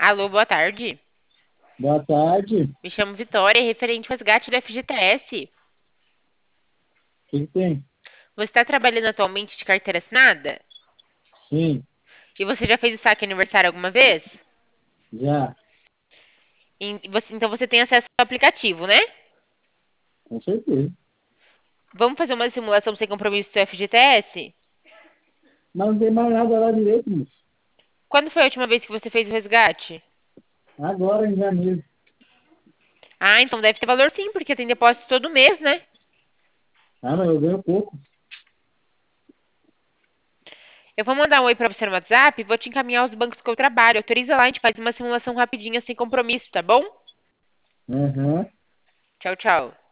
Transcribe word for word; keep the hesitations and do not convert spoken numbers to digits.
Alô, boa tarde. Boa tarde. Me chamo Vitória, referente ao resgate do F G T S. O que que tem? Você está trabalhando atualmente de carteira assinada? Sim, E você já fez o saque aniversário alguma vez? já, E você- então você tem acesso ao aplicativo, né? com certeza. Vamos fazer uma simulação sem compromisso do F G T S? Mas não tem mais nada lá direito, moço. Quando foi a última vez que você fez o resgate? Agora em janeiro. Ah, então deve ter valor sim, porque tem depósito todo mês, né? Ah, mas eu ganho pouco. Eu vou mandar um oi pra você no WhatsApp e vou te encaminhar aos bancos que eu trabalho. Autoriza lá, a gente faz uma simulação rapidinha sem compromisso, tá bom? Aham. Tchau, tchau.